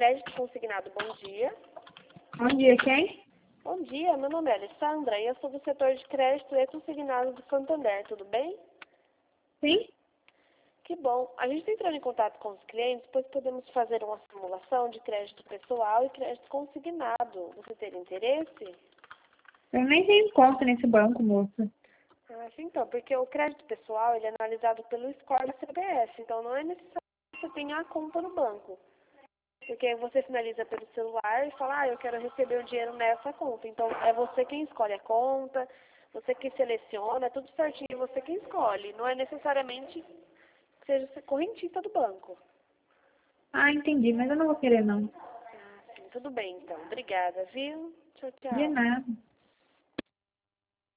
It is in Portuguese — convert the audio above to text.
Crédito Consignado, bom dia. Bom dia, quem? Bom dia, meu nome é Alessandra e eu sou do setor de crédito e consignado do Santander, tudo bem? Sim? Que bom. A gente está entrando em contato com os clientes, pois podemos fazer uma simulação de crédito pessoal e crédito consignado. Você teria interesse? Eu nem tenho conta nesse banco, moça. Ah, sim, então, porque o crédito pessoal ele é analisado pelo score da CPF, então não é necessário que você tenha a conta no banco. Porque você finaliza pelo celular e fala, eu quero receber o dinheiro nessa conta. Então, é você quem escolhe a conta, você que seleciona, é tudo certinho, você quem escolhe. Não é necessariamente que seja correntista do banco. Ah, entendi, mas eu não vou querer, não. Ah, sim, tudo bem, então. Obrigada, viu? Tchau, De tchau. nada.